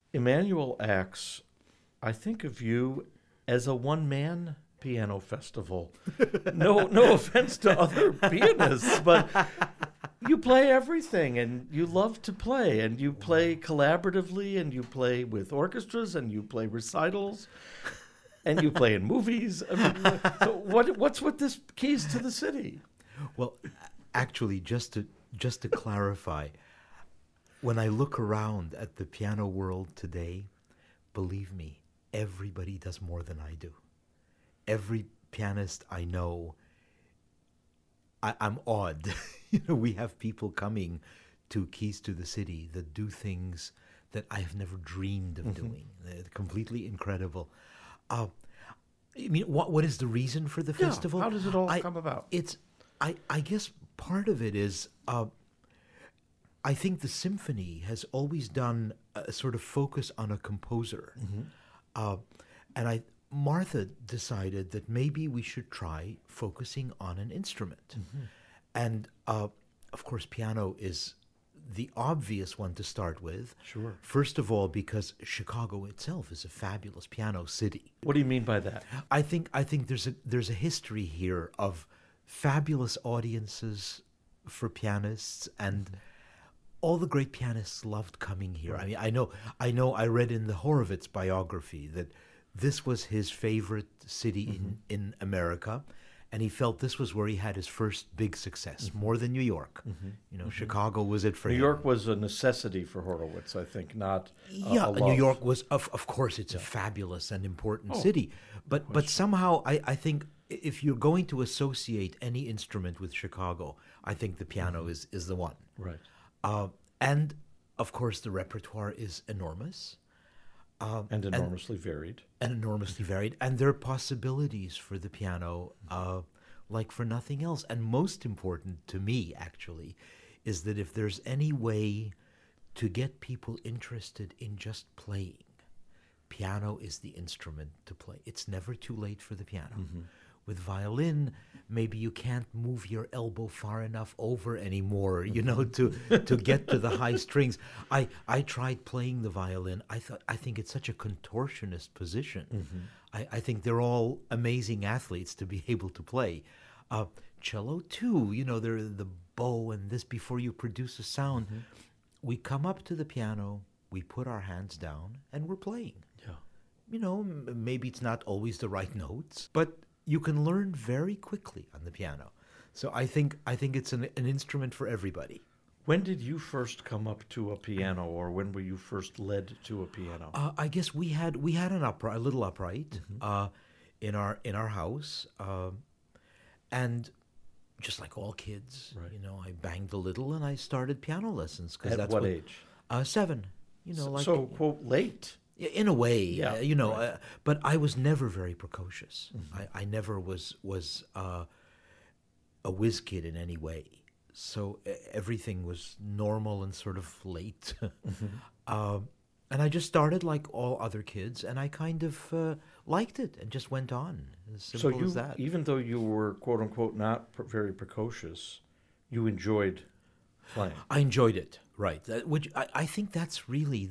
Emmanuel Axe, I think of you as a one-man piano festival. No offense to other pianists, but you play everything, and you love to play, and you play collaboratively, and you play with orchestras, and you play recitals, and you play in movies. I mean, so what's with this Keys to the City? Well, actually, just to clarify, when I look around at the piano world today, believe me, everybody does more than I do. Every pianist I know, I'm awed. We have people coming to Keys to the City that do things that I have never dreamed of doing. They're completely incredible. I mean, what is the reason for the festival? How does it all come about? I guess part of it is, I think the symphony has always done a sort of focus on a composer. And Martha decided that maybe we should try focusing on an instrument. And of course, piano is the obvious one to start with. Sure. First of all, because Chicago itself is a fabulous piano city. What do you mean by that? I think there's a history here of fabulous audiences for pianists, and all the great pianists loved coming here. I mean, I read in the Horowitz biography that this was his favorite city in America, and he felt this was where he had his first big success, more than New York. Chicago was it for him. New York was a necessity for Horowitz, I think, not a love. New York was, of course, it's a fabulous and important city. But somehow, I think if you're going to associate any instrument with Chicago, I think the piano is the one. Right. And, of course, the repertoire is enormous. And enormously varied. And enormously varied. And there are possibilities for the piano like for nothing else. And most important to me, actually, is that if there's any way to get people interested in just playing, piano is the instrument to play. It's never too late for the piano. With violin, maybe you can't move your elbow far enough over anymore, to get to the high strings. I tried playing the violin. I think it's such a contortionist position. I think they're all amazing athletes to be able to play. Cello too, they're the bow and this before you produce a sound. We come up to the piano, we put our hands down, and we're playing. Yeah. Maybe it's not always the right notes, but you can learn very quickly on the piano. So I think it's an instrument for everybody. When did you first come up to a piano, or when were you first led to a piano? I guess we had a little upright in our house, and just like all kids, I banged a little and I started piano lessons. At what age? 7. So quote late. In a way, but I was never very precocious. I never was a whiz kid in any way. So everything was normal and sort of late. And I just started like all other kids, and I kind of liked it and just went on. As simple as that. Even though you were, quote unquote, not very precocious, you enjoyed playing. I enjoyed it, right. Which I think that's really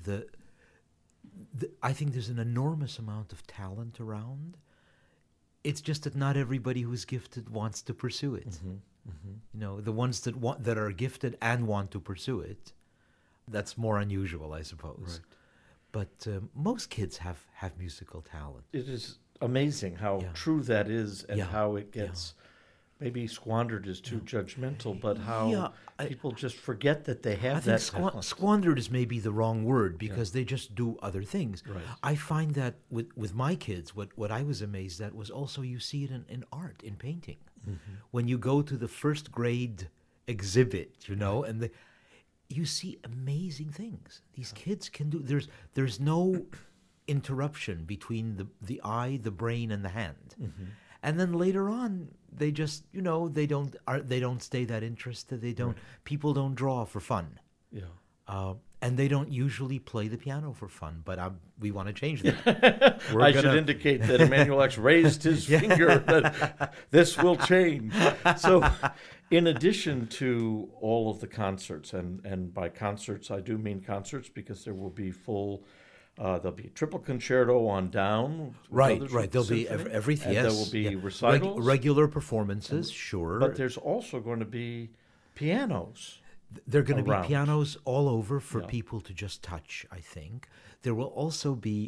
I think there's an enormous amount of talent around. It's just that not everybody who's gifted wants to pursue it. The ones that are gifted and want to pursue it, that's more unusual, I suppose. Right. But most kids have musical talent. It is amazing how true that is, and how it gets maybe squandered is too judgmental, but how people just forget that they have that talent. Squandered is maybe the wrong word, because they just do other things. Right. I find that with my kids, what I was amazed at was also you see it in art, in painting. When you go to the first grade exhibit, and you see amazing things. These kids can do. There's no interruption between the eye, the brain, and the hand. And then later on, they just, they don't stay that interested. They don't. Right. People don't draw for fun. Yeah. And they don't usually play the piano for fun. But we want to change that. Should indicate that Emmanuel Axe raised his finger that this will change. So, in addition to all of the concerts, and by concerts I do mean concerts because there will be full There'll be a triple concerto on down. with Right, others right. with There'll the be symphony, everything. and Yes, there will be yeah. recitals. Regular performances, sure. But there's also going to be pianos. There are going to be around. pianos all over for Yeah. people to just touch, I think. There will also be,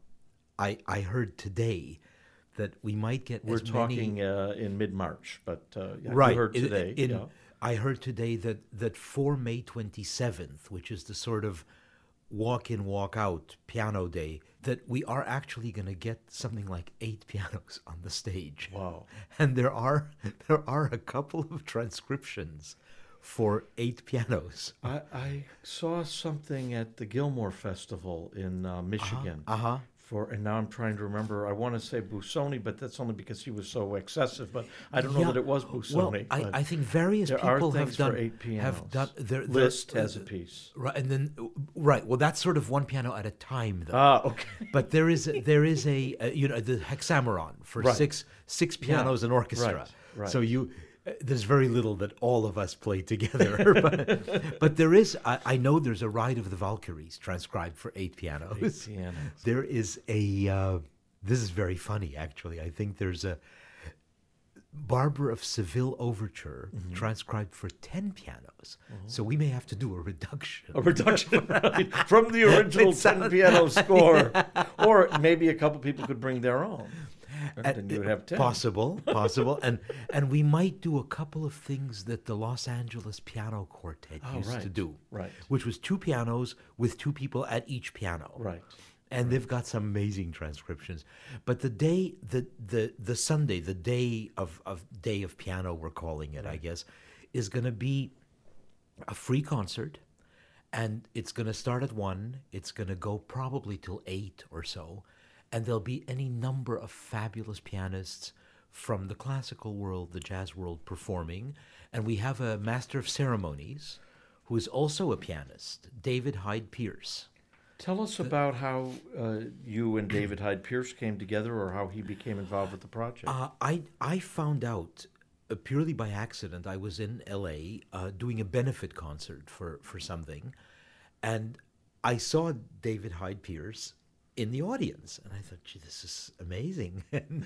I heard today that we might get We're as talking many... in mid-March, but yeah, right. you heard today. yeah. I heard today that for May 27th, which is the sort of walk-in, walk-out piano day, that we are actually going to get something like 8 pianos on the stage. Wow. And there are a couple of transcriptions for 8 pianos. I saw something at the Gilmore Festival in Michigan. And now I'm trying to remember. I want to say Busoni, but that's only because he was so excessive. But I don't know that it was Busoni. Well, but I think various there are people things have done for 8 pianos. have done Liszt has a piece. right, and then right. Well, that's sort of one piano at a time, though. Ah, okay. But there is a the hexameron for Right. six pianos and orchestra. Right, right. So there's very little that all of us play together. but there is. I know there's a Ride of the Valkyries transcribed for 8 pianos. 8 pianos. There is a. This is very funny, actually. I think there's a Barber of Seville overture transcribed for 10 pianos. So we may have to do a reduction. A reduction right, from the original 10 piano score. Or maybe a couple people could bring their own. And then you would have 10. Possible. And we might do a couple of things that the Los Angeles Piano Quartet used to do. Right. Which was 2 pianos with 2 people at each piano. Right. And they've got some amazing transcriptions. But the day, the Sunday, the day of piano, we're calling it, I guess, is going to be a free concert. And it's going to start at 1. It's going to go probably till 8 or so. And there'll be any number of fabulous pianists from the classical world, the jazz world, performing. And we have a master of ceremonies who is also a pianist, David Hyde Pierce. Tell us about how you and David Hyde Pierce came together, or how he became involved with the project. I found out purely by accident. I was in L.A. Doing a benefit concert for something, and I saw David Hyde Pierce in the audience, and I thought, gee, this is amazing. And,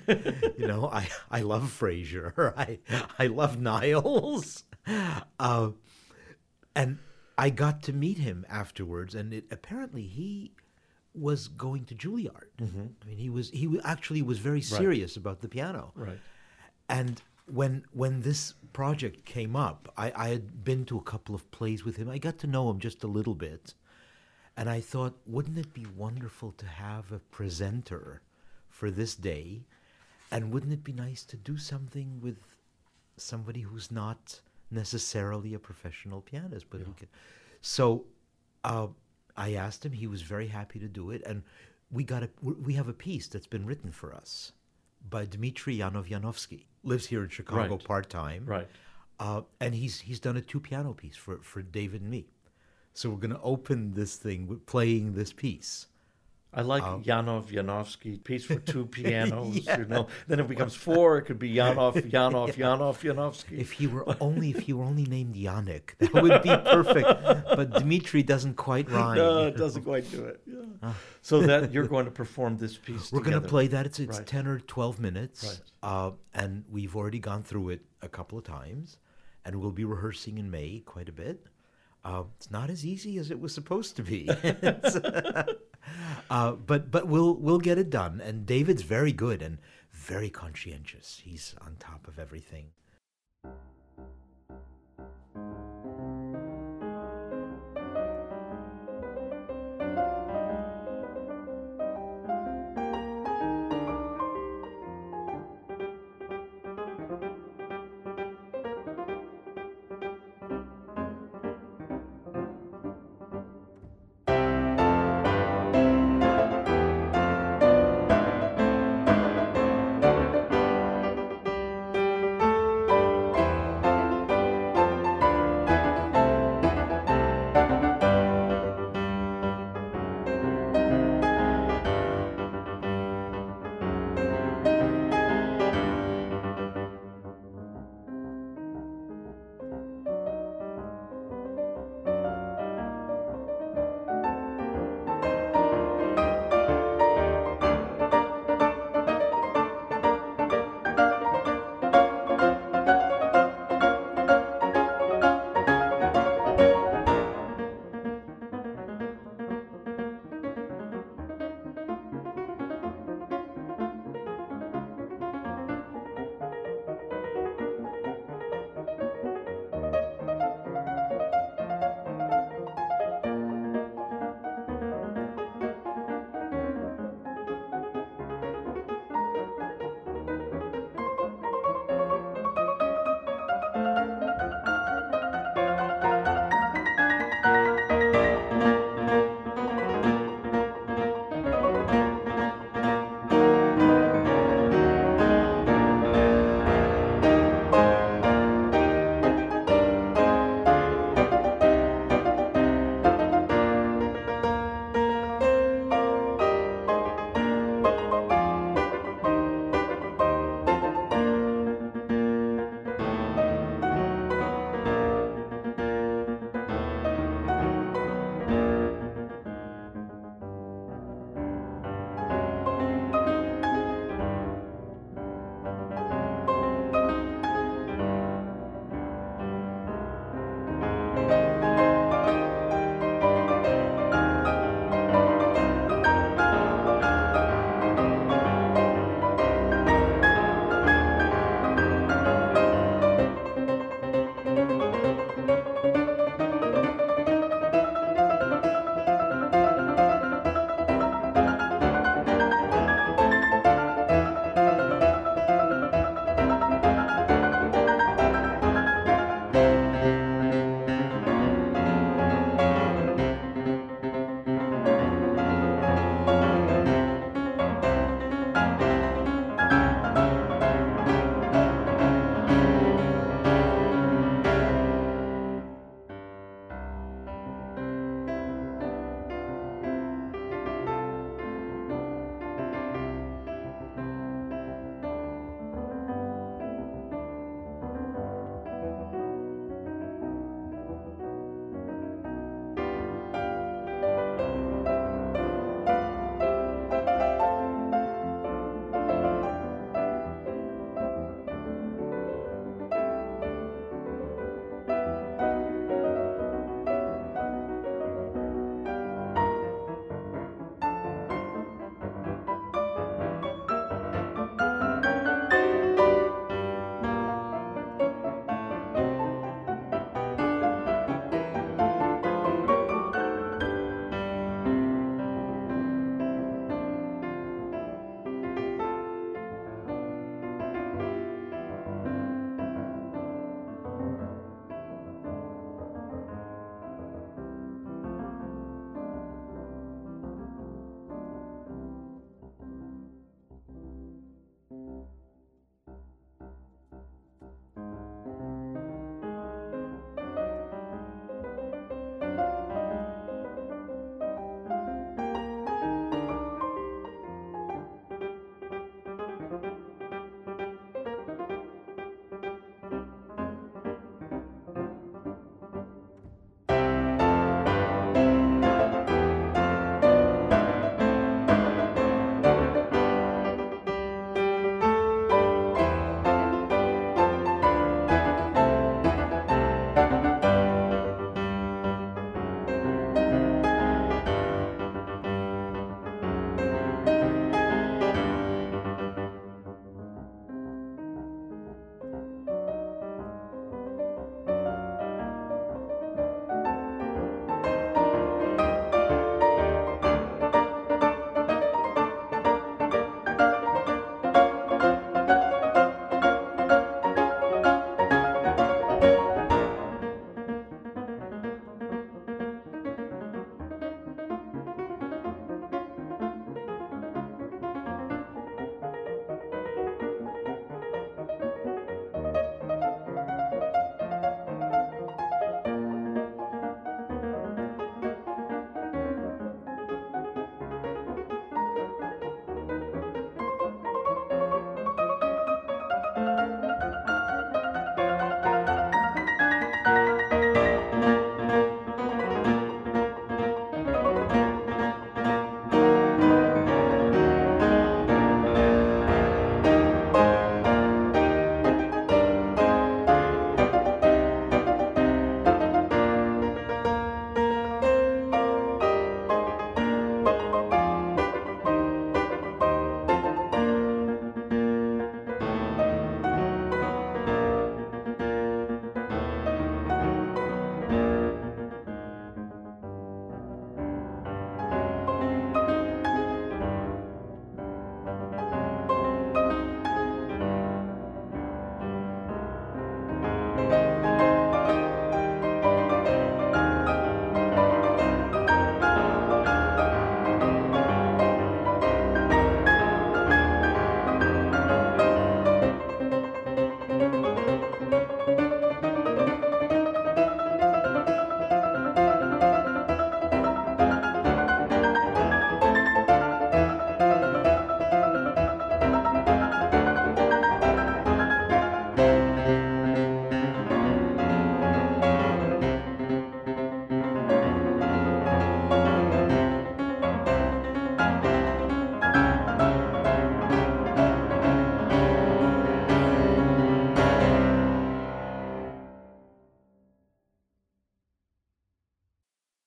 I love Frazier. I love Niles. And I got to meet him afterwards, and apparently he was going to Juilliard. Mm-hmm. I mean, he actually was very serious about the piano. Right. And when this project came up, I had been to a couple of plays with him. I got to know him just a little bit. And I thought, wouldn't it be wonderful to have a presenter for this day? And wouldn't it be nice to do something with somebody who's not necessarily a professional pianist, but who can? So I asked him. He was very happy to do it. And we have a piece that's been written for us by Dmitry Yanov-Yanovsky. Lives here in Chicago part-time. Right. And he's done a 2-piano piece for David and me. So we're going to open this thing with playing this piece. I like Yanov-Yanovsky, piece for 2 pianos. Yeah. Then it becomes 4. It could be Yanov-Yanovsky. If he were only named Yannick, that would be perfect. But Dmitry doesn't quite rhyme. No, it doesn't quite do it. Yeah. So that you're going to perform this piece We're going to play that. It's Right. 10 or 12 minutes. Right. And we've already gone through it a couple of times. And we'll be rehearsing in May quite a bit. It's not as easy as it was supposed to be. But we'll get it done. And David's very good and very conscientious. He's on top of everything.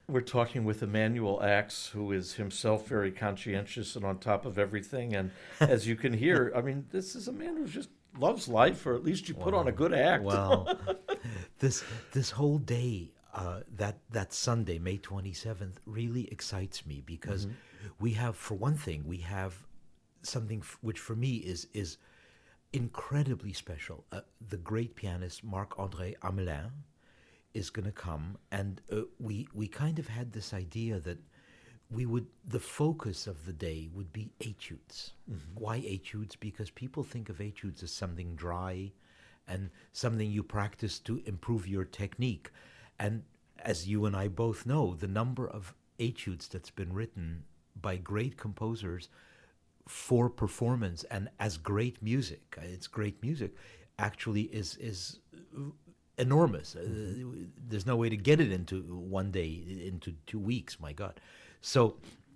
We're talking with Emmanuel Axe, who is himself very conscientious and on top of everything. And as you can hear, I mean, this is a man who just loves life, or at least you put on a good act. Well, this whole day, that Sunday, May 27th, really excites me because we have, for one thing, we have something which for me is incredibly special. The great pianist Marc-André Hamelin is going to come, and we kind of had this idea that the focus of the day would be etudes. Why etudes? Because people think of etudes as something dry and something you practice to improve your technique. And as you and I both know, the number of etudes that's been written by great composers for performance and as great music, it's great music, actually is enormous. There's no way to get it into one day, into 2 weeks, my God. So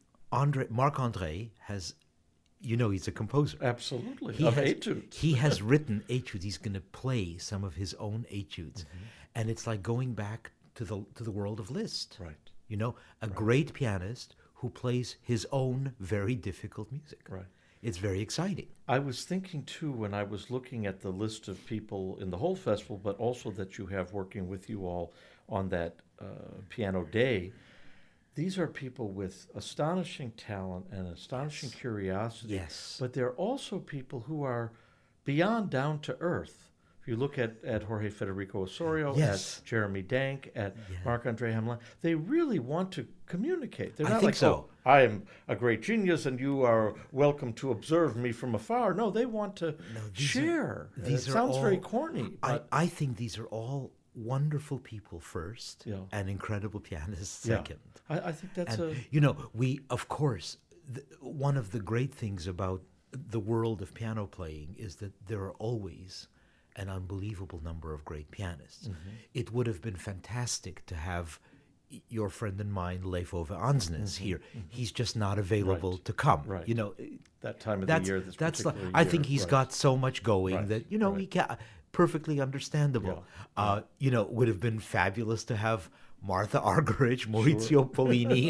Marc-André has, he's a composer. Absolutely, of etudes. He has written etudes. He's going to play some of his own etudes. And it's like going back to the world of Liszt. Right. A great pianist who plays his own very difficult music. Right. It's very exciting. I was thinking, too, when I was looking at the list of people in the whole festival, but also that you have working with you all on that piano day, these are people with astonishing talent and astonishing curiosity. Yes. But they're also people who are beyond down to earth. If you look at Jorge Federico Osorio, at Jeremy Dank, at Marc-André Hamelin, they really want to communicate. They're not so. Oh, I am a great genius and you are welcome to observe me from afar. No, they want to share. It sounds very corny. But I think these are all wonderful people first and incredible pianists second. I think that's we, of course, one of the great things about the world of piano playing is that there are always an unbelievable number of great pianists. It would have been fantastic to have your friend and mine, Leif Ove Ansnes, here. He's just not available to come. Right. That time of that's, the year, this that's particular I year. think he's got so much going that, he can't. Perfectly understandable. Would have been fabulous to have Martha Argerich, Maurizio Pollini,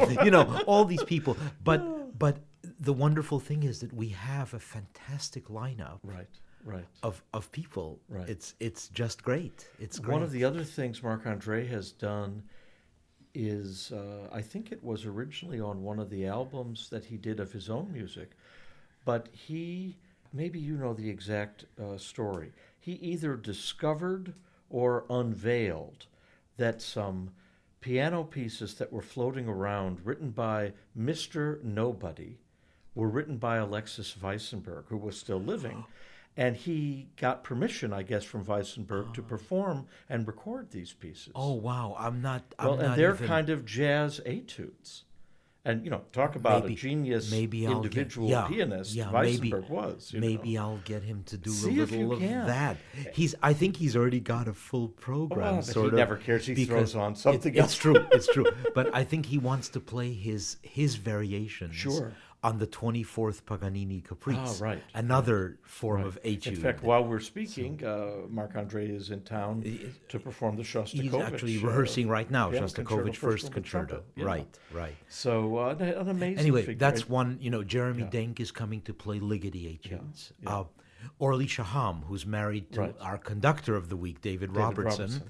all these people. But the wonderful thing is that we have a fantastic lineup. Right. Of people. Right. It's just great. It's great. One of the other things Marc-André has done is, I think it was originally on one of the albums that he did of his own music, but maybe you know the exact story. He either discovered or unveiled that some piano pieces that were floating around, written by Mr. Nobody, were written by Alexis Weissenberg, who was still living. And he got permission, I guess, from Weissenberg to perform and record these pieces. Oh, wow. And they're kind of jazz etudes. And, talk about a genius individual pianist Weissenberg was. Maybe I'll get him to do See a little of can. That. I think he's already got a full program, but he never cares. He throws on something else. It's true. But I think he wants to play his variations on the 24th Paganini Caprice. Oh, right. Another form of etude. In fact, while we're speaking, Marc-André is in town to perform the Shostakovich. He's actually rehearsing right now, Shostakovich First Concerto. Right. So an amazing Anyway, figure. that's one, Jeremy Denk is coming to play Ligeti etudes. Orly Shaham, who's married to our conductor of the week, David Robertson,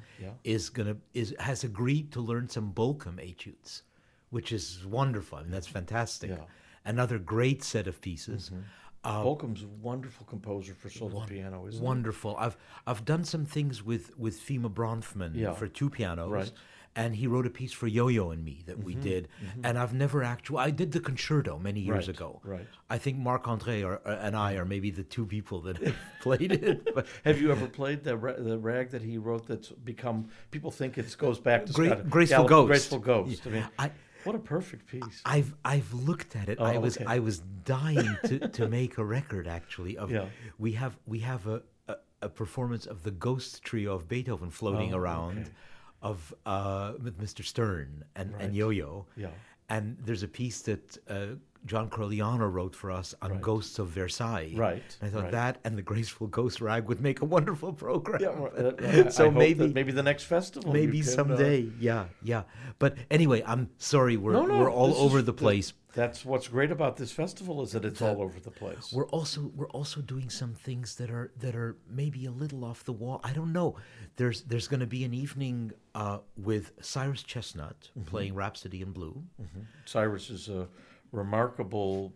has agreed to learn some Bolcom etudes, which is wonderful. I mean, that's fantastic. Yeah. Another great set of pieces. Bolcom's a wonderful composer for solo piano, isn't wonderful. I've done some things with Fima Bronfman for two pianos, and he wrote a piece for Yo-Yo and me that we did. And I've never I did the concerto many years ago. Right. I think Marc-André and I are maybe the two people that have played it. But have you ever played the rag that he wrote that's become, people think it goes back to Graceful Ghost. Graceful Ghost. Yeah. I mean, what a perfect piece. I've looked at it. I was dying to make a record actually of we have a performance of the Ghost Trio of Beethoven floating around with Mr. Stern and Yo-Yo. Yeah. And there's a piece that John Croliano wrote for us on Right. Ghosts of Versailles. Right, And I thought right. that and the Graceful Ghost Rag would make a wonderful program. So So maybe maybe the next festival. maybe you can, someday. Yeah. But anyway, I'm sorry we're we're all this is- over the place. That's what's great about this festival is that it's all over the place. We're also doing some things that are maybe a little off the wall. I don't know. There's going to be an evening with Cyrus Chestnut playing Rhapsody in Blue. Cyrus is a remarkable.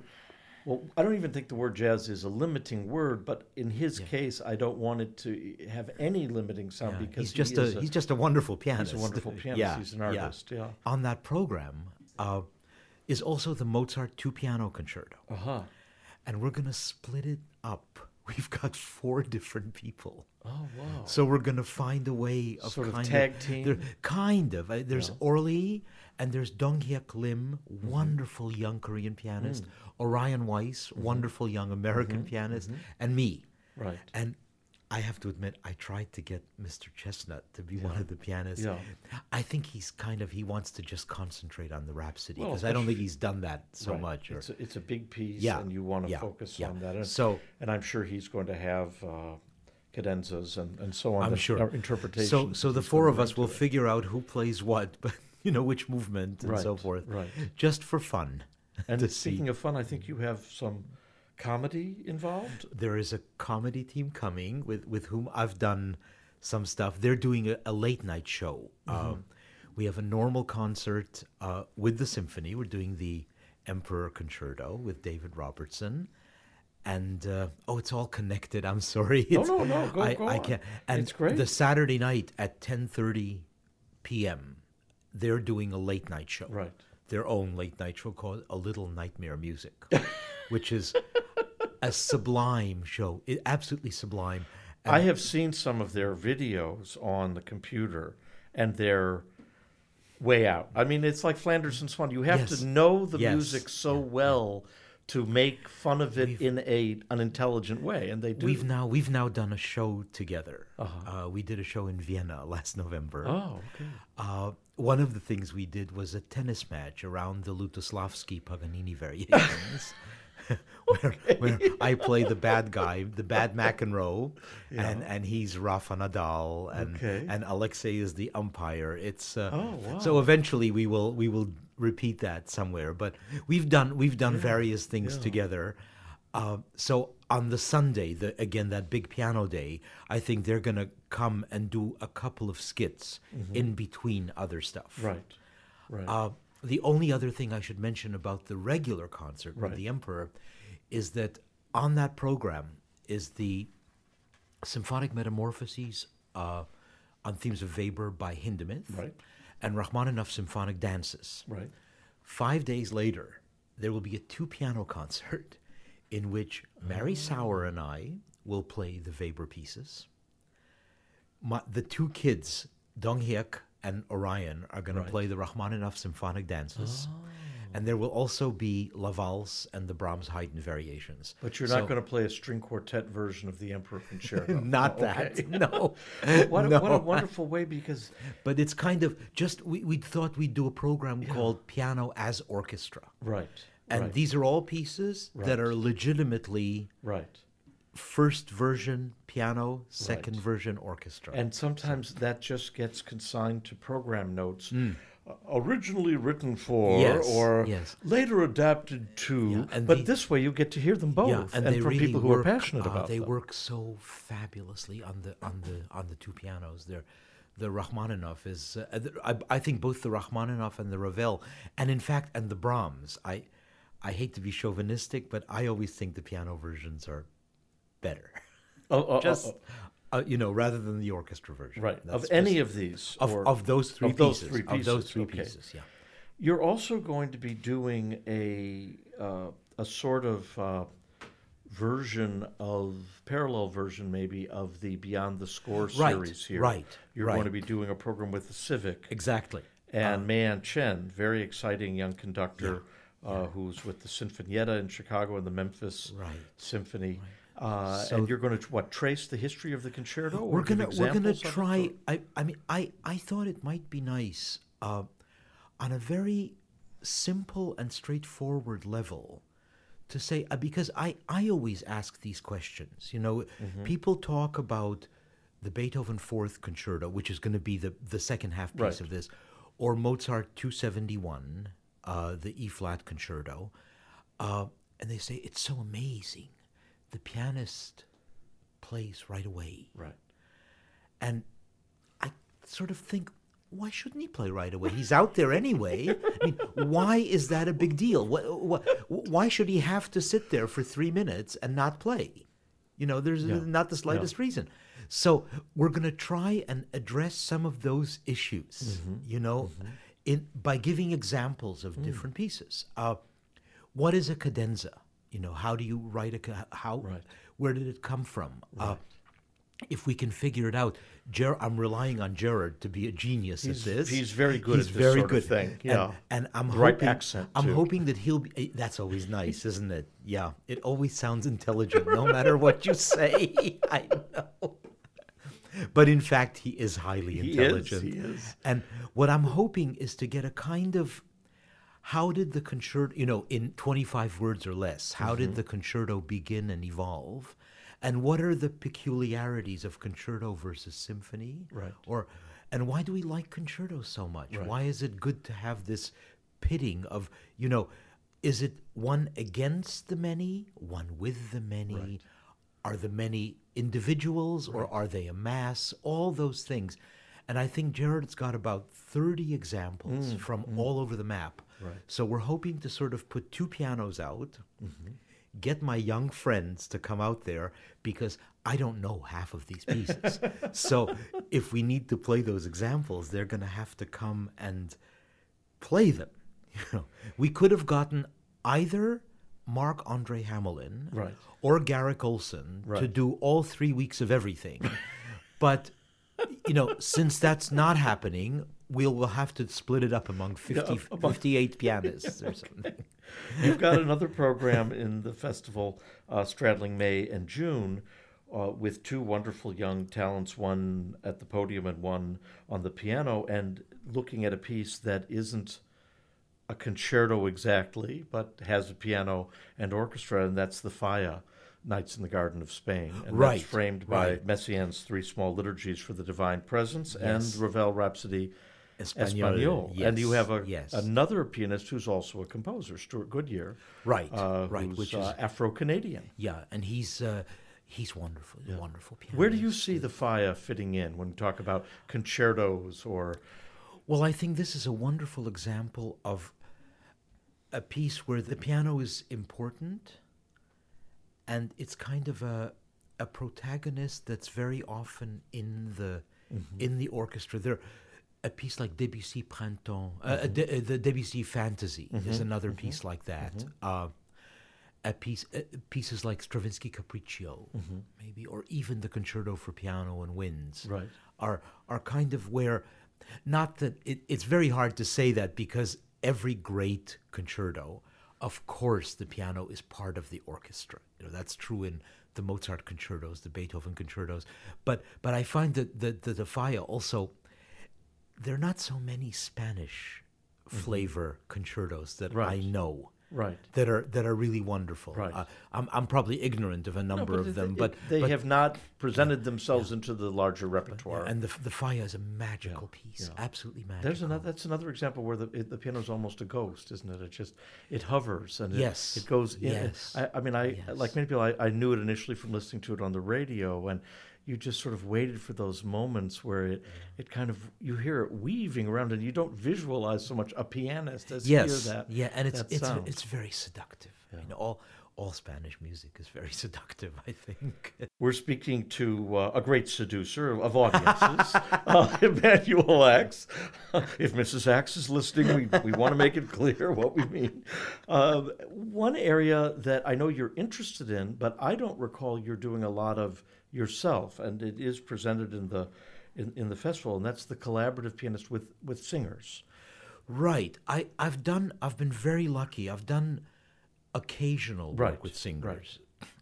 I don't even think the word jazz is a limiting word, but in his case, I don't want it to have any limiting sound Yeah, because he's just a wonderful pianist. he's a wonderful pianist. He's an artist. Yeah. On that program is also the Mozart two-piano concerto. Uh-huh. And we're going to split it up. We've got 4 different people. Oh wow. So we're going to find a way of Sort of kind tag team? There's Orly and there's Dong Hyek Lim, wonderful young Korean pianist. Orion Weiss, wonderful young American pianist. And me. Right. And I have to admit, I tried to get Mr. Chestnut to be one of the pianists. Yeah. I think he wants to just concentrate on the Rhapsody Well, because I don't think he's done that so Right. much. Or, It's a big piece, Yeah, and you want to yeah, focus yeah. on that. And I'm sure he's going to have cadenzas and so on. I'm sure. Interpretations. So the he's 4 going of to us bring will to it. figure out who plays what, but which movement and so Right, forth. right. Just for fun. And to speaking see. of fun, I think you have some comedy involved. There is a comedy team coming with whom I've done some stuff. They're doing a late night show. We have a normal concert with the symphony. We're doing the Emperor Concerto with David Robertson. And it's all connected. I'm sorry. No, It's- go I on. can't. And It's great. the Saturday night at 10:30 p.m., they're doing a late night show. Right. Their own late night show called A Little Nightmare Music, which is a sublime show. Absolutely sublime. And I have seen some of their videos on the computer, and they're way out. I mean, it's like Flanders and Swan. You have Yes. to know the Yes. music so well to make fun of it in an intelligent way, and they do. We've now done a show together. We did a show in Vienna last November. Oh, okay. One of the things we did was a tennis match around the Lutoslavsky Paganini variations, where I play the bad guy, the bad McEnroe, and he's Rafa Nadal, and Alexei is the umpire. It's wow. So eventually we will repeat that somewhere. But we've done various things together. So on the Sunday, again that big piano day, I think they're going to come and do a couple of skits in between other stuff. Right. Right. The only other thing I should mention about the regular concert with the Emperor is that on that program is the Symphonic Metamorphoses on themes of Weber by Hindemith Right. and Rachmaninoff Symphonic Dances. Right. 5 days later, there will be a 2-piano concert in which Mary Sauer and I will play the Weber pieces. The 2 kids, Dong Hyek and Orion, are going to play the Rachmaninoff Symphonic Dances. And there will also be La Valse and the Brahms Haydn variations. But you're not going to play a string quartet version of the Emperor Concerto. Not Oh, okay. that, no. What No. a wonderful way, because But it's kind of just, we thought we'd do a program called Piano as Orchestra. right. And right. these are all pieces that are legitimately right. first version piano, second Right. version orchestra. And sometimes that just gets consigned to program notes. Originally written for, Yes, or yes. later adapted to. Yeah, and but this way you get to hear them both, and and they from really people who work, are passionate about they them. work so fabulously on the 2 pianos. The Rachmaninoff is, I think both the Rachmaninoff and the Ravel, and in fact, and the Brahms. I hate to be chauvinistic, but I always think the piano versions are better. Rather than the orchestra version. Right. That's Of any just- of these. of those three of those pieces. three Of those pieces, three okay. pieces, yeah. You're also going to be doing a sort of parallel version maybe of the Beyond the Score Right, series here. right, You're right. going to be doing a program with the Civic. Exactly. And Mayan Chen, very exciting young conductor who's with the Sinfonietta in Chicago and the Memphis Right. Symphony. So- And you're going to trace the history of the concerto? Or We're give gonna examples of it, try. or- I thought it might be nice on a very simple and straightforward level to say, because I always ask these questions. People talk about the Beethoven Fourth Concerto, which is going to be the second half piece Right. of this, or Mozart 271, the E-flat Concerto, and they say, it's so amazing. The pianist plays right away. Right. And I sort of think, why shouldn't he play right away? He's out there anyway. I mean, why is that a big deal? Why should he have to sit there for 3 minutes and not play? There's not the slightest reason. So we're going to try and address some of those issues, by giving examples of different pieces. What is a cadenza? How do you write Right. where did it come from? Right. If we can figure it out, I'm relying on Gerard to be a genius at this. He's very good He's at this very sort good. of thing. Yeah. And I'm The hoping, right accent, I'm too. hoping that he'll be. That's always nice, isn't it? Yeah, it always sounds intelligent, no matter what you say. I know. But in fact, he is highly intelligent. He is. And what I'm hoping is to get a kind of, how did the concerto, in 25 words or less, how did the concerto begin and evolve? And what are the peculiarities of concerto versus symphony? Right. And why do we like concertos so much? Right. Why is it good to have this pitting of, is it one against the many, one with the many? Right. Are the many individuals or are they a mass? All those things. And I think Gerard's got about 30 examples from all over the map. Right. So we're hoping to sort of put 2 pianos out, get my young friends to come out there, because I don't know half of these pieces. So if we need to play those examples, they're going to have to come and play them. We could have gotten either Marc-Andre Hamelin Right. or Garrick Olson to Right. do all 3 weeks of everything. But, since that's not happening, we'll have to split it up among 58 pianists or something. You've got another program in the festival straddling May and June with 2 wonderful young talents, one at the podium and one on the piano, and looking at a piece that isn't a concerto exactly, but has a piano and orchestra, and that's the Falla, Nights in the Garden of Spain. And Right, that's framed by right. Messiaen's 3 small liturgies for the Divine Presence Yes. and Ravel Rhapsody Espanol, Espanol. yes, And you have yes. another pianist who's also a composer, Stuart Goodyear. Right, Who's which is Afro-Canadian. yeah, and he's wonderful, a wonderful pianist. Where do you see the Falla fitting in when we talk about concertos or... Well, I think this is a wonderful example of a piece where the piano is important, and it's kind of a protagonist that's very often in the orchestra. There, a piece like Debussy Printemps, the Debussy Fantasy is another piece like that. Pieces like Stravinsky Capriccio, maybe, or even the Concerto for Piano and Winds, Right. are kind of where, not that it's very hard to say that, because every great concerto, of course, the piano is part of the orchestra. That's true in the Mozart concertos, the Beethoven concertos, but I find that the Falla also, there are not so many Spanish flavor concertos that Right. I know. Right. That are really wonderful. Right. I'm probably ignorant of a number of them, but they have not presented themselves into the larger repertoire. and the Falla is a magical piece, absolutely magical. That's another example where the piano is almost a ghost, isn't it? It hovers and Yes. it goes in. Yes. I mean, Yes. like many people, I knew it initially from listening to it on the radio, and you just sort of waited for those moments where it kind of, you hear it weaving around, and you don't visualize so much a pianist as you hear that. Yeah, and that sound. it's very seductive. All Spanish music is very seductive, I think. We're speaking to a great seducer of audiences, Emanuel Ax. If Mrs. Ax is listening, we want to make it clear what we mean. One area that I know you're interested in, but I don't recall you're doing a lot of yourself, and it is presented in the festival, and that's the collaborative pianist with singers. Right. I've been very lucky. I've done occasional work Right, with singers.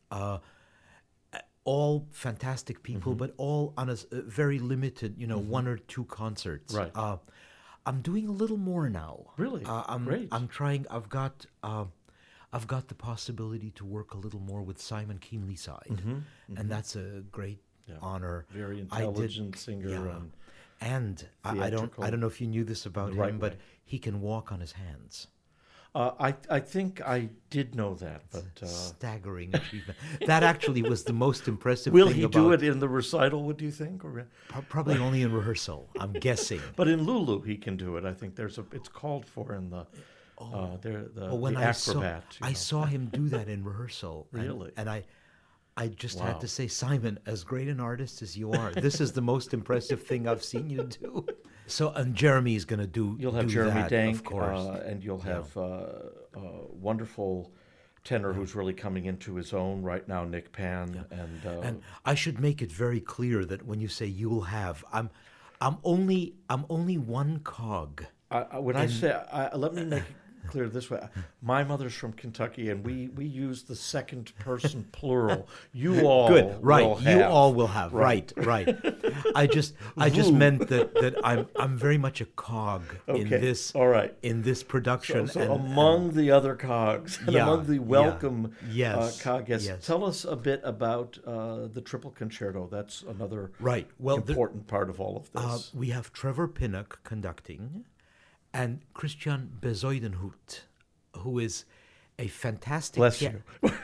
All fantastic people, but all on a very limited, 1 or 2 concerts. Right. I'm doing a little more now. Really? Great. I'm trying. I've got the possibility to work a little more with Simon Keenlyside, and that's a great honor. Very intelligent singer. Yeah. And I don't theatrical. know if you knew this about The right him, but way. he can walk on his hands. I think I did know that, but Staggering achievement. That actually was the most impressive will thing he about do it in the recital? What do you think? Or Probably only in rehearsal, I'm guessing. but in Lulu he can do it. I think it's called for in the When the I acrobat. I saw him do that in rehearsal. Really? And I just Wow. had to say, Simon, as great an artist as you are, this is the most impressive thing I've seen you do. So, and Jeremy's going to do You'll have do Jeremy that, Dank, of course. and you'll have a wonderful tenor who's really coming into his own right now, Nick Pan, And I should make it very clear that when you say you'll have, I'm only one cog. when I say, let me make it clear this way. My mother's from Kentucky, and we use the second person plural. You all Good, right? will You have. all will have, right? I just meant that I'm very much a cog in Okay, this. all right. In this production, So and among the other cogs, and Yeah, among the welcome Yes, cog guests, yes. tell us a bit about the triple concerto. That's another right. Well, important part of all of this. we have Trevor Pinnock conducting, and Christian Bezuidenhout, who is a fantastic. Bless you.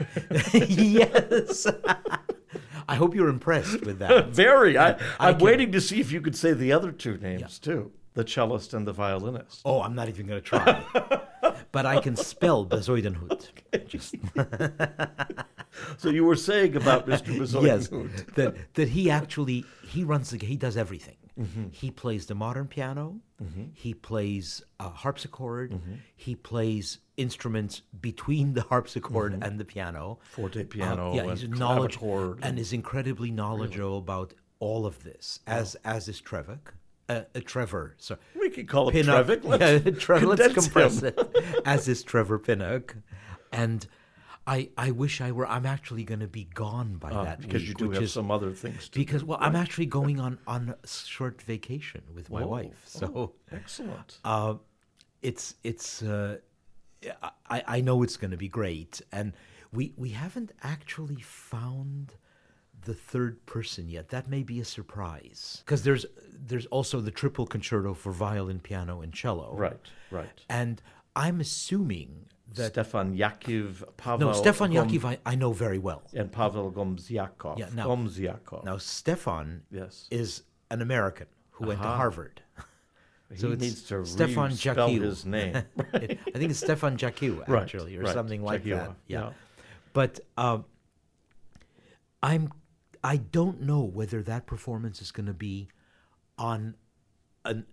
Yes. I hope you're impressed with that. Very. I'm can- waiting to see if you could say the other two names too, the cellist and the violinist. Oh, I'm not even going to try. But I can spell Bezuidenhout. So you were saying about Mr. Yes, Bezuidenhout. that he does everything. He plays the modern piano. He plays harpsichord. He plays instruments between the harpsichord and the piano. Forte piano he's and knowledge clavichord. and is incredibly knowledgeable about all of this, as is Trevor. Trevor, sorry. We could call him Pinnock. Trevor. Let's compress him. it. As is Trevor Pinnock. And I wish I were. I'm actually going to be gone by that because week, you do which have is- some other things to Because do. well, I'm actually going on a short vacation with my wife, so Excellent. I know it's going to be great, and we haven't actually found the third person yet. That may be a surprise, because there's also the triple concerto for violin, piano, and cello. Right. And I'm assuming that Stefan Yakiv, Pavel Stefan Gom- Yakiv I know very well. and Pavel Gomziakov. Yeah, now- Gomziakov. Now Stefan Yes. is an American who went to Harvard. He it's needs to Stefan spell Jakiu. his name. I think it's Stefan Jakiu, Right, actually, or right. something like Jakiwa, that. yeah. But I don't know whether that performance is going to be on an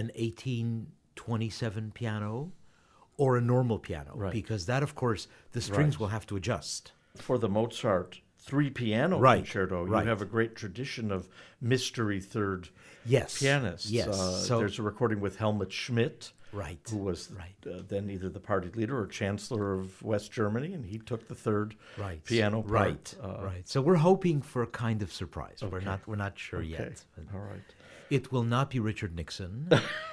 1827 piano or a normal piano, Right. because that, of course, the strings Right. will have to adjust. For the Mozart three-piano Right, concerto, right. you have a great tradition of mystery third Yes, pianists. yes. So there's a recording with Helmut Schmidt, right, who was right. then either the party leader or chancellor of West Germany, and he took the third Right. piano part. Right. Right. So we're hoping for a kind of surprise. We're Okay. not sure Okay. yet. But All right. it will not be Richard Nixon.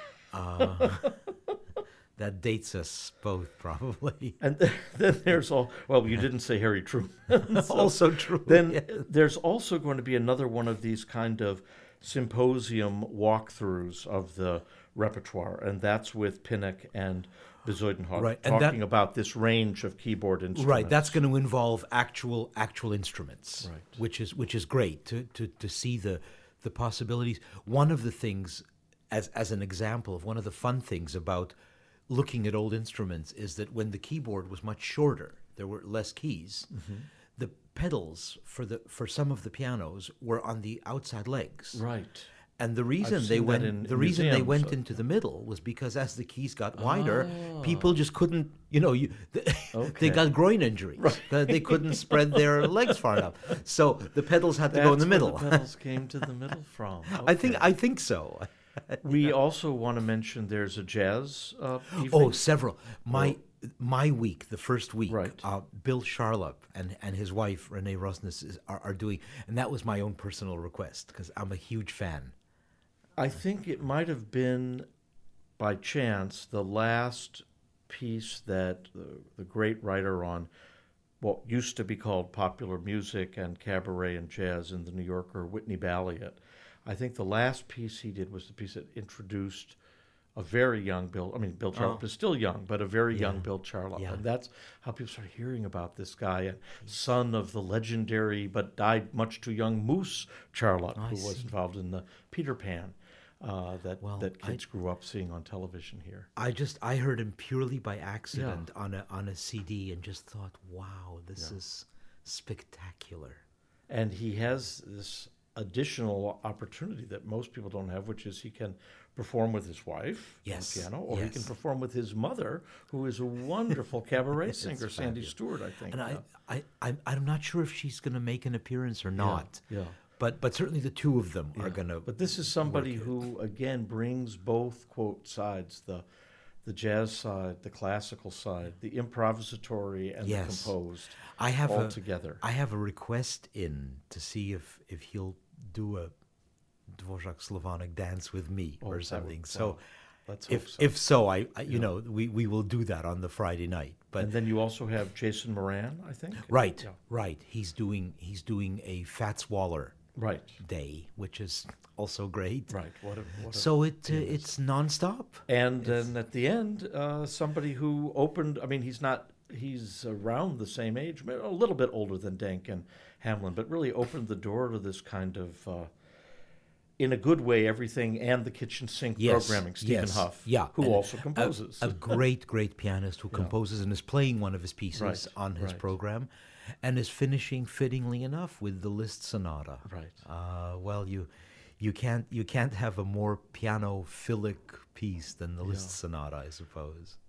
That dates us both, probably. And then there's you didn't say Harry Truman. Also true. Then yes. there's also going to be another one of these kind of symposium walkthroughs of the repertoire, and that's with Pinnock and Bezuidenhout, Right, and talking about this range of keyboard instruments. Right, that's going to involve actual instruments, Right. which is great to see the possibilities. One of the things, as an example of one of the fun things about looking at old instruments, is that when the keyboard was much shorter, there were less keys. The pedals for some of the pianos were on the outside legs. Right. And the reason I've they seen that went in the reason they museums. went into the middle was because as the keys got wider, people just couldn't, they got groin injuries. They couldn't spread their legs far enough. So the pedals had to go in the That's middle. where the pedals came to the middle from. I Okay. think so. We also want to mention there's a jazz evening. Oh, several. My week, the first week, Right. Bill Charlap and his wife Renee Rosnes are doing, and that was my own personal request because I'm a huge fan. I think it might have been by chance, the last piece that the great writer on what used to be called popular music and cabaret and jazz in the New Yorker, Whitney Balliet, I think the last piece he did was the piece that introduced a very young Bill. I mean, Bill Charlap is still young, but a very young Bill Charlap, and that's how people started hearing about this guy, and son of the legendary but died much too young Moose Charlap, who was involved in the Peter Pan that kids grew up seeing on television here. I heard him purely by accident on a CD and just thought, wow, this is spectacular. And he has this additional opportunity that most people don't have, which is he can perform with his wife on the piano, or he can perform with his mother, who is a wonderful cabaret singer, Sandy Stewart, I think. And I'm not sure if she's going to make an appearance or not. Yeah. But certainly the two of them are going to. But this is somebody who, again, brings both, quote, sides, the jazz side, the classical side, the improvisatory and the composed, all together. I have a request in to see if he'll do a Dvorak Slavonic dance with me or something. Let's hope so. If so, we will do that on the Friday night. But and then you also have Jason Moran, I think. Right. He's doing a Fats Waller day, which is also great. Right. So it's nonstop. And then at the end, somebody who opened. I mean, he's around the same age, a little bit older than Denk and Hamlin, but really opened the door to this kind of, in a good way, everything and the kitchen sink programming. Stephen Huff, who also composes. A great pianist who composes and is playing one of his pieces on his program, and is finishing, fittingly enough, with the Liszt Sonata. Right. Well, you can't have a more pianophilic piece than the Liszt Sonata, I suppose.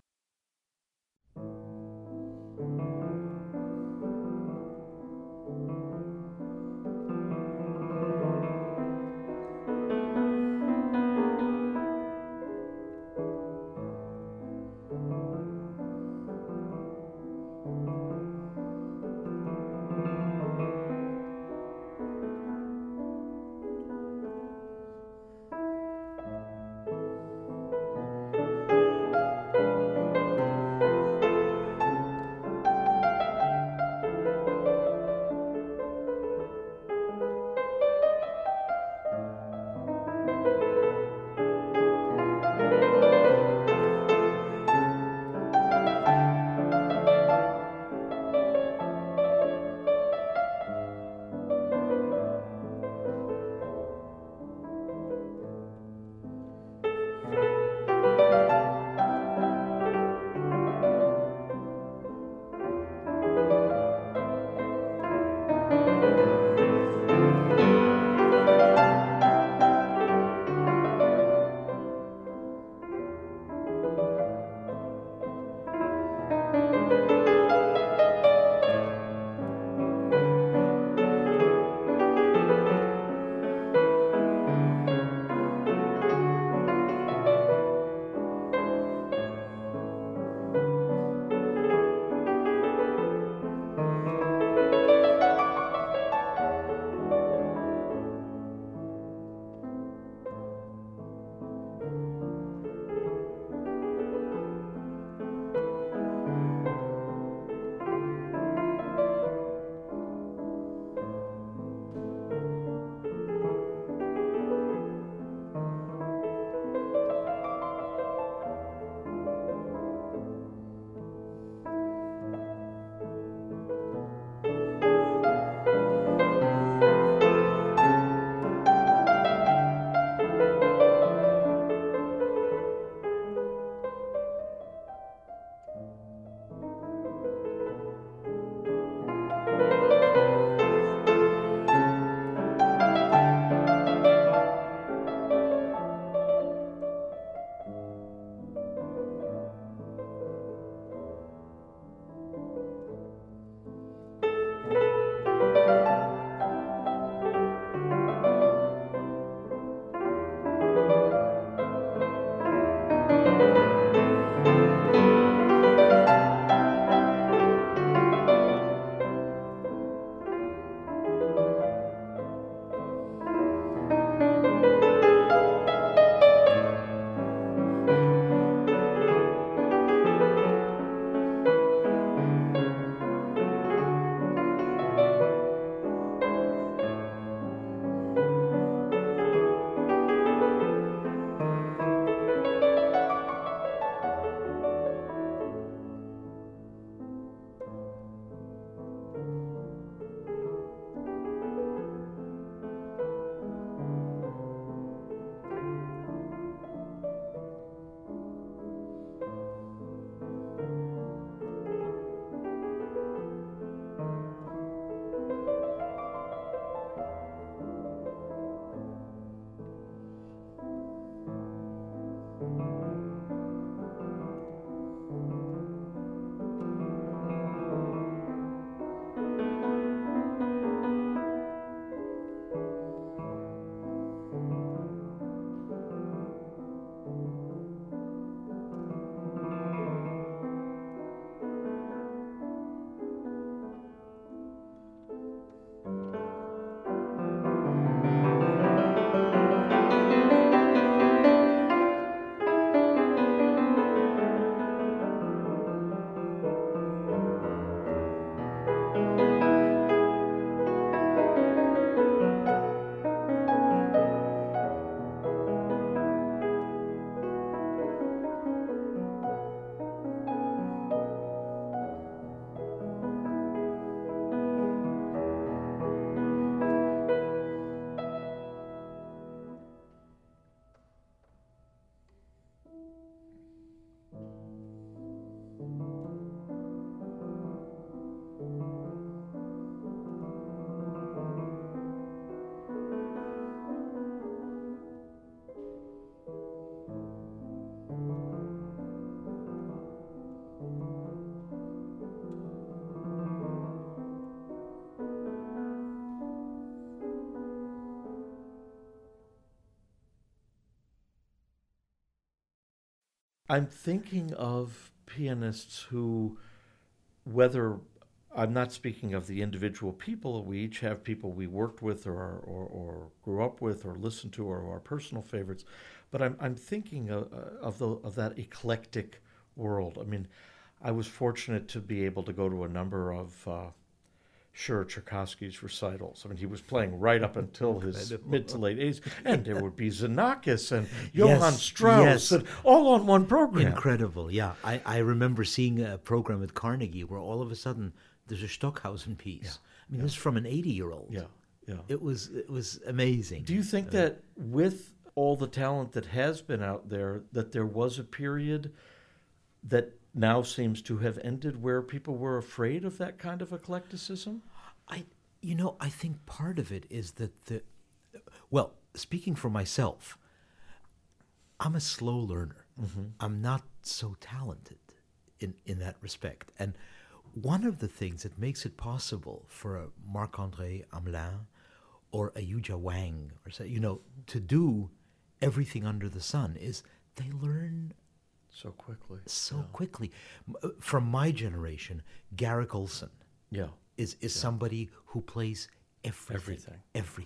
I'm thinking of pianists who, whether I'm not speaking of the individual people, we each have people we worked with or grew up with or listened to or our personal favorites, but I'm thinking of that eclectic world. I mean, I was fortunate to be able to go to a number of Sure Tchaikovsky's recitals. I mean, he was playing right up until his mid to late 80s, and there would be Xenakis and Johann Strauss, and all on one program. Incredible, yeah. I remember seeing a program at Carnegie where all of a sudden there's a Stockhausen piece. Yeah. I mean, this is from an 80-year-old. Yeah, yeah. It was amazing. Do you think that with all the talent that has been out there, that there was a period that now seems to have ended where people were afraid of that kind of eclecticism? I think part of it is that speaking for myself, I'm a slow learner. Mm-hmm. I'm not so talented in that respect. And one of the things that makes it possible for a Marc-André Hamelin or a Yuja Wang to do everything under the sun is they learn so quickly. Quickly. From my generation, Garrick Olson is somebody who plays everything.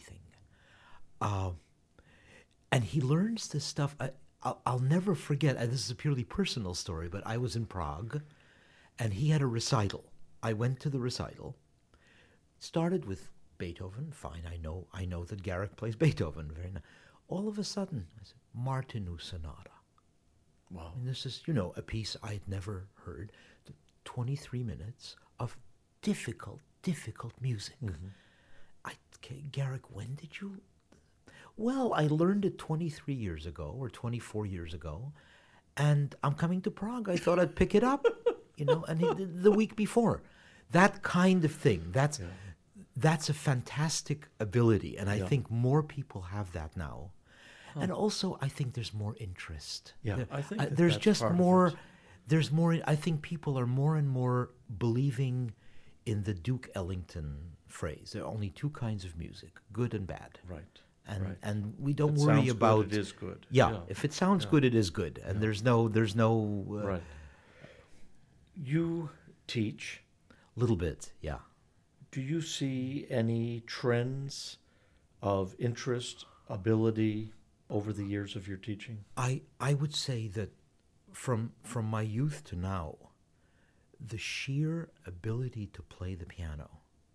And he learns this stuff. I'll never forget, and this is a purely personal story, but I was in Prague, and he had a recital. I went to the recital. Started with Beethoven. Fine, I know that Garrick plays Beethoven. Very nice. All of a sudden, I said, Martinu Sonata. Wow. And this is, a piece I had never heard. 23 minutes of difficult music. Mm-hmm. Garrick, when did you... Well, I learned it 23 years ago or 24 years ago, and I'm coming to Prague. I thought I'd pick it up, and he did the week before. That kind of thing, that's a fantastic ability, and I think more people have that now. And also, I think there's more interest. Yeah, I think there's that's just part more. of it. There's more. I think people are more and more believing in the Duke Ellington phrase. There are only two kinds of music: good and bad. Right. And we don't If it worry sounds about. good, it is good. Yeah, if it sounds good, it is good, and there's no. Right. You teach. Little bit, yeah. Do you see any trends of interest, ability over the years of your teaching? I would say that from my youth to now, the sheer ability to play the piano,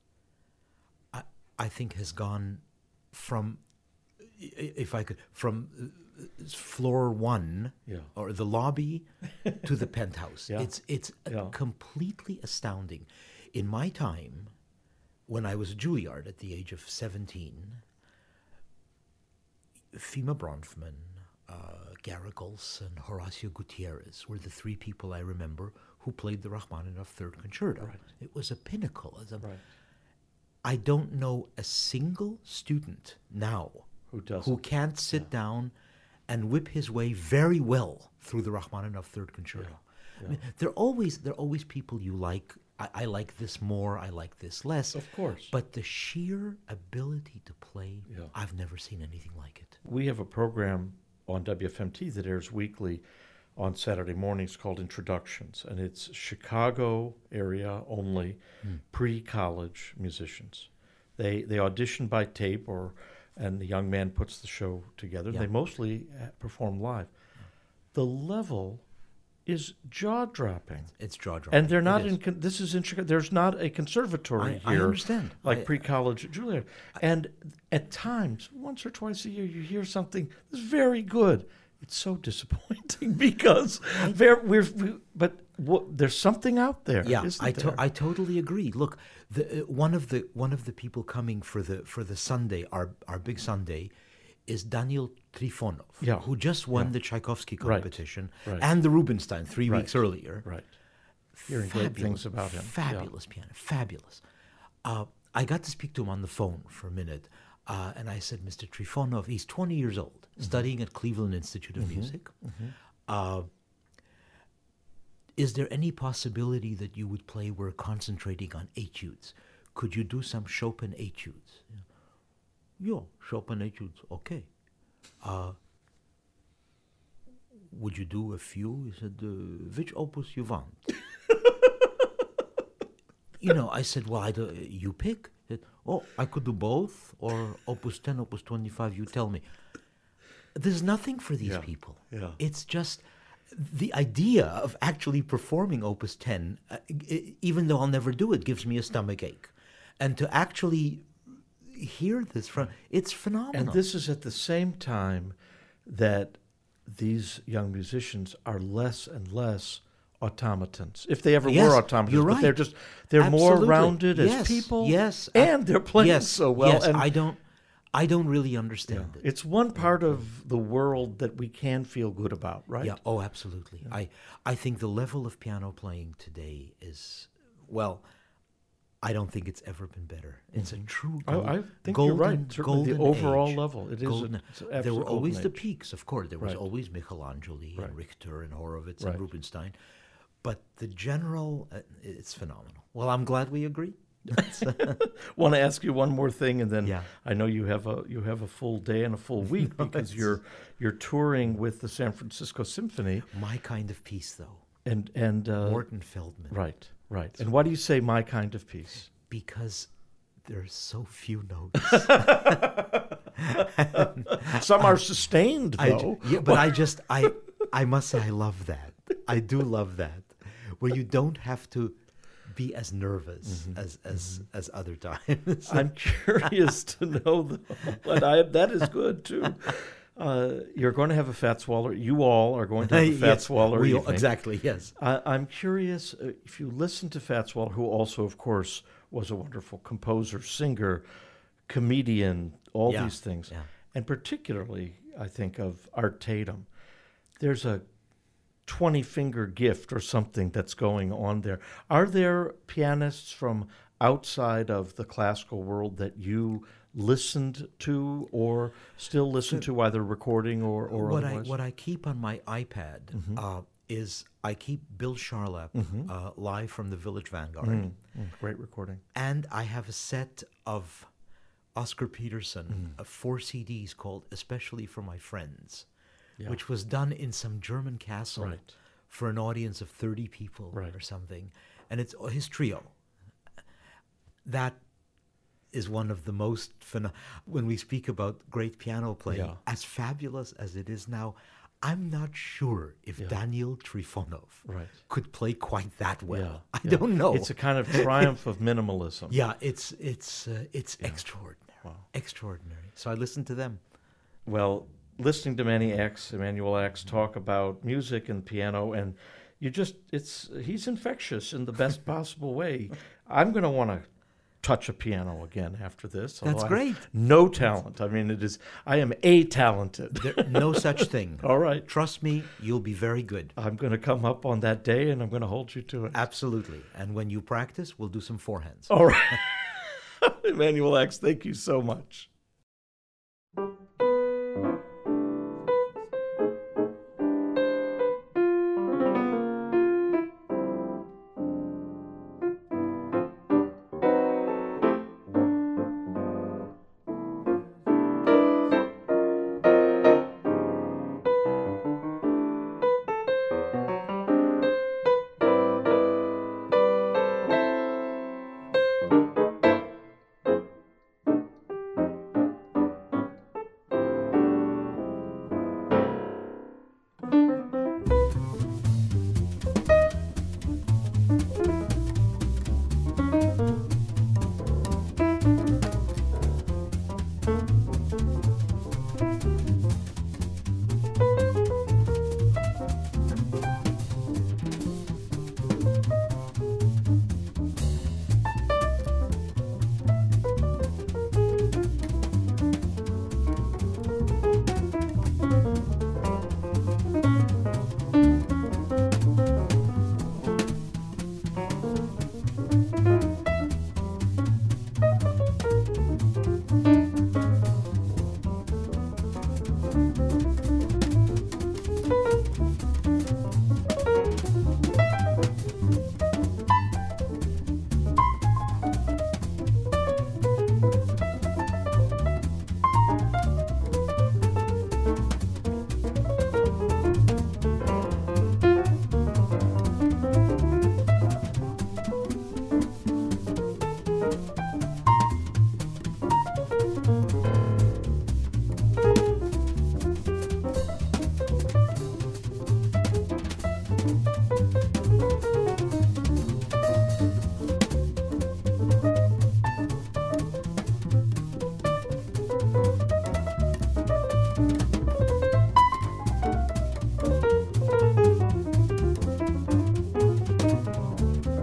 I think has gone from, if I could, from floor one or the lobby to the penthouse. It's completely astounding. In my time, when I was a Juilliard at the age of 17, Fima Bronfman, Garrick Olson, Horacio Gutierrez were the three people I remember who played the Rachmaninoff Third Concerto. Right. It was a pinnacle. Right. I don't know a single student now who can't sit down and whip his way very well through the Rachmaninoff Third Concerto. I mean, there are always people you like. I like this more, I like this less. Of course. But the sheer ability to play, I've never seen anything like it. We have a program on WFMT that airs weekly on Saturday mornings called Introductions, and it's Chicago area only, pre-college musicians. They audition by tape, and the young man puts the show together. They mostly perform live. The level is jaw-dropping. It's jaw-dropping. And they're not this is in Chicago. There's not a conservatory here. I understand. Like pre-college Juilliard. And at times, once or twice a year, you hear something that's very good. It's so disappointing because there's something out there. Yeah, isn't there? I totally agree. Look, one of the people coming for the Sunday, our big Sunday, is Daniel Trifonov, who just won the Tchaikovsky competition and the Rubinstein 3 weeks earlier. Right. Hearing great things about him. Fabulous piano, fabulous. I got to speak to him on the phone for a minute, and I said, Mr. Trifonov, he's 20 years old, studying at Cleveland Institute of Music. Is there any possibility that you would play, we're concentrating on etudes? Could you do some Chopin etudes? Yeah, Chopin etudes, okay. would you do a few? He said, which opus you want? I said, well, you pick. He said, oh, I could do both, or opus 10, opus 25, you tell me. There's nothing for these people. Yeah. It's just the idea of actually performing opus 10, even though I'll never do it, gives me a stomach ache. And to actually hear this it's phenomenal. And this is at the same time that these young musicians are less and less automatons, if they ever were automatons. You're but right. they're more Absolutely. rounded as people. Yes, and they're playing so well. Yes, and I don't really understand it. it's one part of the world that we can feel good about, right? Yeah. Oh, absolutely. Yeah. I think the level of piano playing today is, well, I don't think it's ever been better. It's a true I think golden, you're right. Certainly the overall age. level. It is. It's an there were absolute always the golden age. peaks, of course. There was Right. always Michelangelo and Richter and Horowitz Right. and Rubinstein. But the general, it's phenomenal. Well, I'm glad we agree. Want to ask you one more thing, and then Yeah. I know you have a full day and a full week because you're touring with the San Francisco Symphony. My kind of piece, though. And Morton Feldman. right. And why do you say my kind of piece? Because there's so few notes. Some are sustained though. But I must say I love that. I do love that. Where you don't have to be as nervous as other times. I'm curious to know, though, but that is good too. You're going to have a Fats Waller. You all are going to have a Fats Waller evening. Exactly, yes. I'm curious if you listen to Fats Waller, who also, of course, was a wonderful composer, singer, comedian, all these things. Yeah. And particularly, I think of Art Tatum. There's a 20-finger gift or something that's going on there. Are there pianists from outside of the classical world that you listened to or still listen to, either recording or otherwise? What I keep on my iPad is I keep Bill Charlap live from the Village Vanguard. Great recording. And I have a set of Oscar Peterson, 4 CDs called Especially for My Friends, which was done in some German castle for an audience of 30 people or something. And it's his trio. That is one of the most when we speak about great piano playing, as fabulous as it is now, I'm not sure if Daniel Trifonov could play quite that well. I don't know. It's a kind of triumph of minimalism. Yeah, it's extraordinary. Wow. Extraordinary. So I listen to them. Well, listening to Emanuel Ax talk about music and piano, and he's infectious in the best possible way. I'm going to want to touch a piano again after this. That's great. No talent. I mean, I am talented. No such thing. All right. Trust me, you'll be very good. I'm going to come up on that day, and I'm going to hold you to it. Absolutely. And when you practice, we'll do some forehands. All right. Emanuel Ax, thank you so much.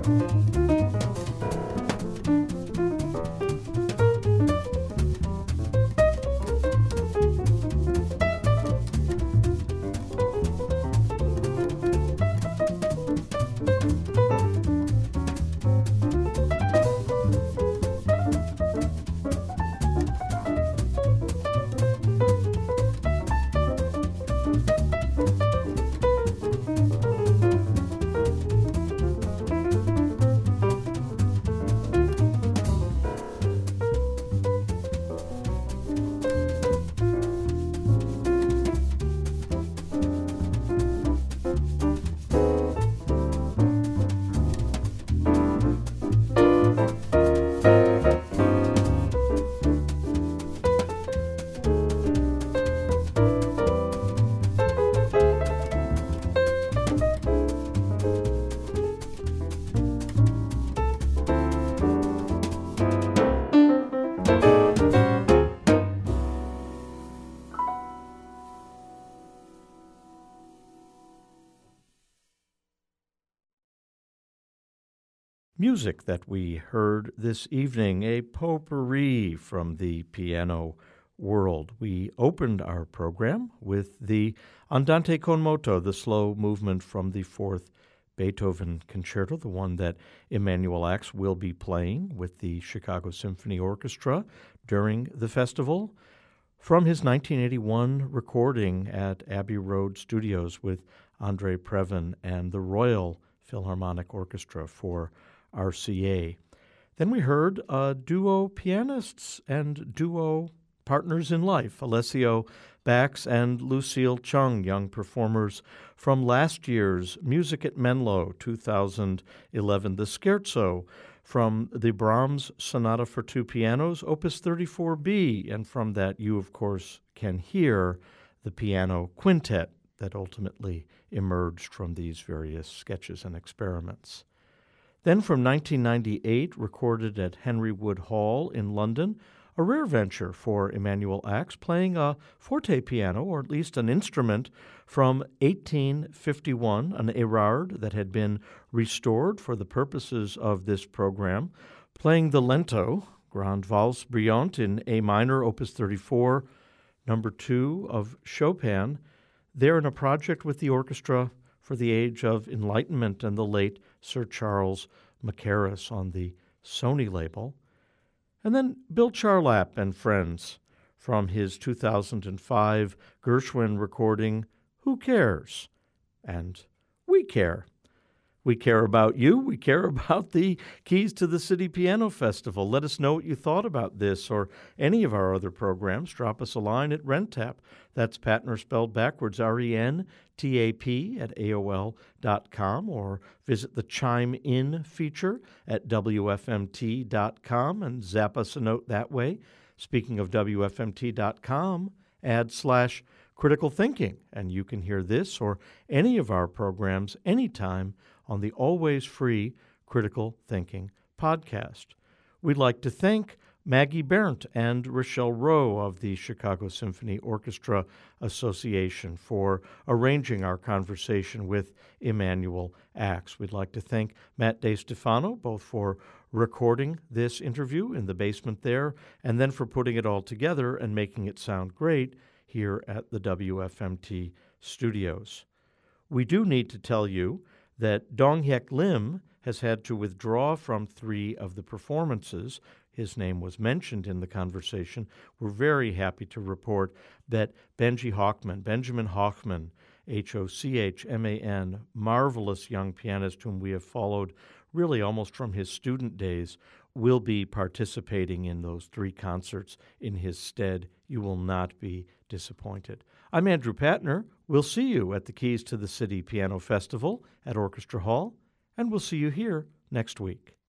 Music that we heard this evening, a potpourri from the piano world. We opened our program with the Andante con moto, the slow movement from the fourth Beethoven concerto, the one that Emanuel Ax will be playing with the Chicago Symphony Orchestra during the festival, from his 1981 recording at Abbey Road Studios with Andre Previn and the Royal Philharmonic Orchestra for RCA. Then we heard duo pianists and duo partners in life, Alessio Bax and Lucille Chung, young performers from last year's Music at Menlo 2011, the Scherzo from the Brahms Sonata for Two Pianos, Opus 34B, and from that you, of course, can hear the piano quintet that ultimately emerged from these various sketches and experiments. Then from 1998, recorded at Henry Wood Hall in London, a rare venture for Emanuel Ax, playing a forte piano, or at least an instrument, from 1851, an Erard that had been restored for the purposes of this program, playing the Lento, Grande Valse Brillante in A minor, Opus 34, number 2 of Chopin, there in a project with the orchestra for the Age of Enlightenment and the late Sir Charles Mackerras on the Sony label. And then Bill Charlap and Friends from his 2005 Gershwin recording, Who Cares? And We Care. We care about you. We care about the Keys to the City Piano Festival. Let us know what you thought about this or any of our other programs. Drop us a line at RENTAP. That's Patner spelled backwards, RENTAP at AOL.com, or visit the Chime In feature at WFMT.com and zap us a note that way. Speaking of WFMT.com, /critical thinking, and you can hear this or any of our programs anytime on the always free Critical Thinking podcast. We'd like to thank Maggie Berndt and Rochelle Rowe of the Chicago Symphony Orchestra Association for arranging our conversation with Emanuel Ax. We'd like to thank Matt DeStefano, both for recording this interview in the basement there, and then for putting it all together and making it sound great here at the WFMT studios. We do need to tell you that Dong Hyek Lim has had to withdraw from 3 of the performances. His name was mentioned in the conversation. We're very happy to report that Benjamin Hochman, Hochman, marvelous young pianist whom we have followed really almost from his student days, will be participating in those 3 concerts in his stead. You will not be disappointed. I'm Andrew Patner. We'll see you at the Keys to the City Piano Festival at Orchestra Hall, and we'll see you here next week.